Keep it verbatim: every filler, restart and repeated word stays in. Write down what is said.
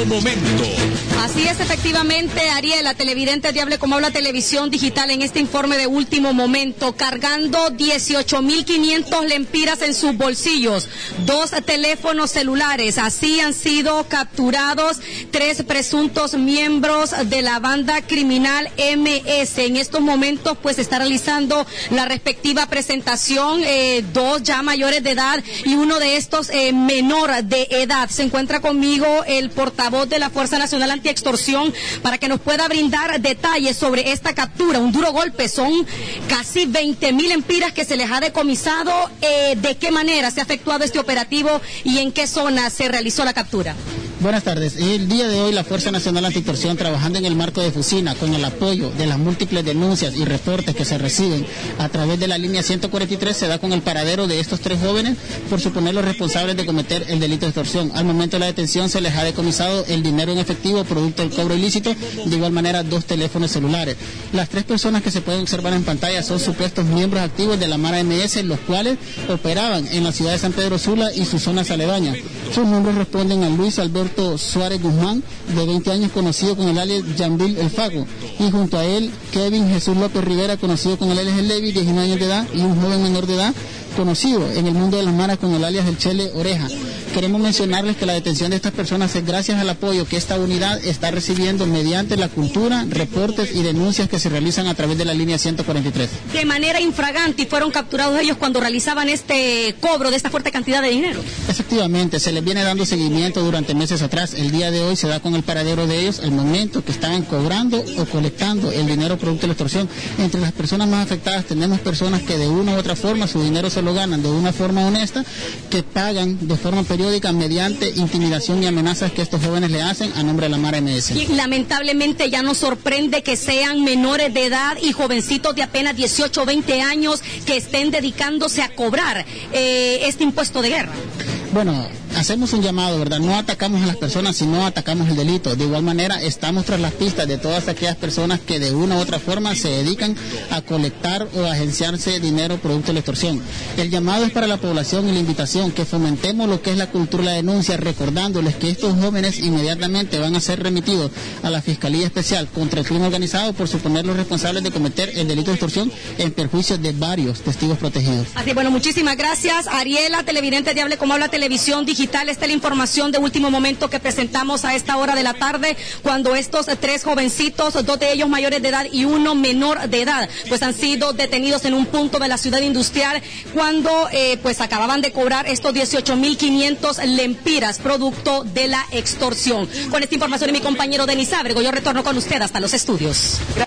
último momento. Así es, efectivamente, Ariela, televidente de Hable Como Habla Televisión Digital, en este informe de último momento, cargando dieciocho mil quinientos lempiras en sus bolsillos, dos teléfonos celulares. Así han sido capturados tres presuntos miembros de la banda criminal M S. En estos momentos, pues, está realizando la respectiva presentación, eh, dos ya mayores de edad y uno de estos eh, menor de edad. Se encuentra conmigo el portavoz de la Fuerza Nacional Antiextorsión para que nos pueda brindar detalles sobre esta captura. Un duro golpe, son casi veinte mil lempiras que se les ha decomisado. Eh, ¿De qué manera se ha efectuado este operativo y en qué zona se realizó la captura? Buenas tardes. El día de hoy la Fuerza Nacional Antiextorsión, trabajando en el marco de Fusina, con el apoyo de las múltiples denuncias y reportes que se reciben a través de la línea ciento cuarenta y tres, se da con el paradero de estos tres jóvenes por suponer los responsables de cometer el delito de extorsión. Al momento de la detención se les ha decomisado el dinero en efectivo, producto del cobro ilícito, de igual manera dos teléfonos celulares. Las tres personas que se pueden observar en pantalla son supuestos miembros activos de la Mara M S, los cuales operaban en la ciudad de San Pedro Sula y sus zonas aledañas. Sus nombres responden a Luis Alberto Suárez Guzmán, de veinte años, conocido con el alias Yambil El Fago, y junto a él Kevin Jesús López Rivera, conocido con el alias El Levi, diecinueve años de edad, y un joven menor de edad conocido en el mundo de las maras con el alias El Chele Oreja. Queremos mencionarles que la detención de estas personas es gracias al apoyo que esta unidad está recibiendo mediante la cultura, reportes y denuncias que se realizan a través de la línea ciento cuarenta y tres. De manera infragante fueron capturados ellos cuando realizaban este cobro de esta fuerte cantidad de dinero. Efectivamente, se les viene dando seguimiento durante meses atrás. El día de hoy se da con el paradero de ellos el momento que estaban cobrando o colectando el dinero producto de la extorsión. Entre las personas más afectadas tenemos personas que de una u otra forma su dinero se lo ganan de una forma honesta, que pagan de forma periódica mediante intimidación y amenazas que estos jóvenes le hacen a nombre de la Mara M S. Y lamentablemente ya nos sorprende que sean menores de edad y jovencitos de apenas dieciocho o veinte años que estén dedicándose a cobrar eh, este impuesto de guerra. Bueno, hacemos un llamado, ¿verdad? No atacamos a las personas, sino atacamos el delito. De igual manera, estamos tras las pistas de todas aquellas personas que de una u otra forma se dedican a colectar o a agenciarse dinero producto de la extorsión. El llamado es para la población y la invitación que fomentemos lo que es la cultura de la denuncia, recordándoles que estos jóvenes inmediatamente van a ser remitidos a la Fiscalía Especial contra el Crimen Organizado por suponer los responsables de cometer el delito de extorsión en perjuicio de varios testigos protegidos. Así, bueno, muchísimas gracias, Ariela, televidente de Hable Como Habla Televisión Digital. Esta es la información de último momento que presentamos a esta hora de la tarde, cuando estos tres jovencitos, dos de ellos mayores de edad y uno menor de edad, pues han sido detenidos en un punto de la ciudad industrial cuando eh, pues acababan de cobrar estos dieciocho mil quinientos lempiras producto de la extorsión. Con esta información y mi compañero Denis Ábrego, yo retorno con usted hasta los estudios.